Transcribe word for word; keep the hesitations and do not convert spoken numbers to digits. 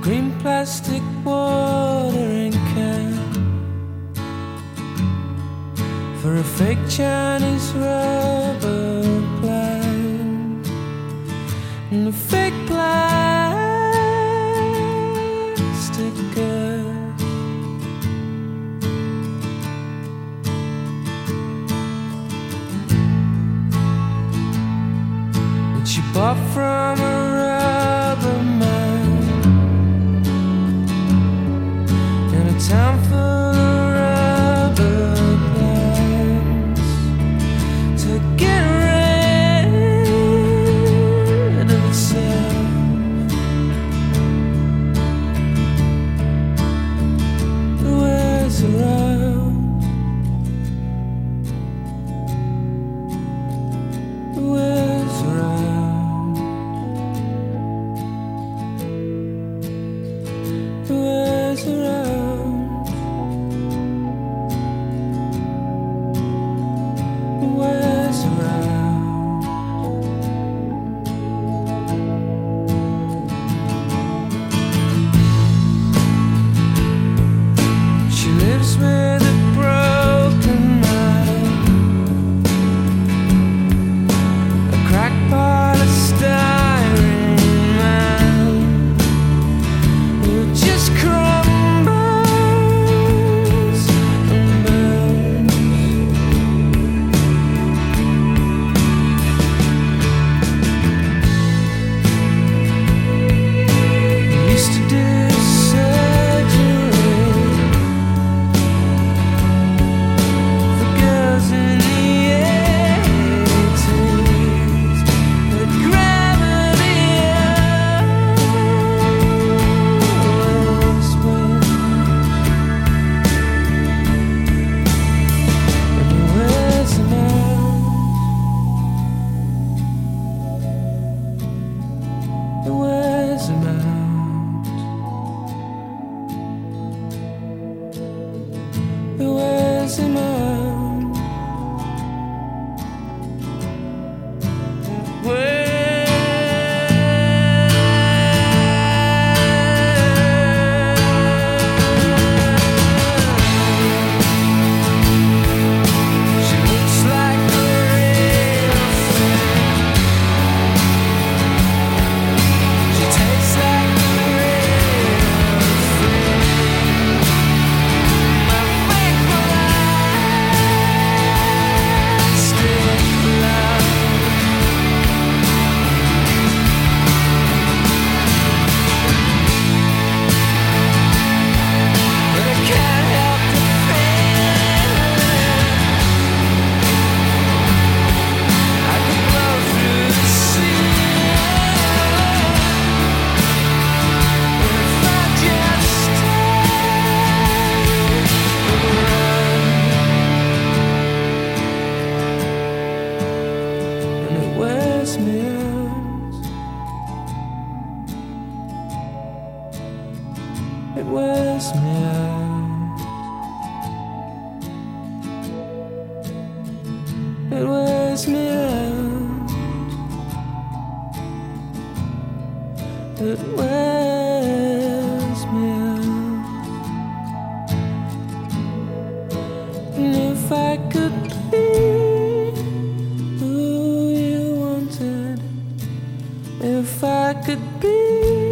green plastic watering can for a fake Chinese rubber plant and a fake plastic girl that you bought from a rubber man in a town full of rubber plants to get rid of itself. It wears around. It wears around. It wears around. It wears around. She lives with a broken mind, a cracked polystyrene man who just crumbles and burns. He used to do surgery for girls in the eighties, but gravity always wins, and he wears them out. He wears them out. He wears them out. She looks like a real thing. She tastes like a real thing. My fake plastic love. But I can't help the feeling I could blow through the ceiling if I just stayed around. And it wears me out. It wears me out. It wears me out. It wears me out. And if I could be who you wanted, if I could be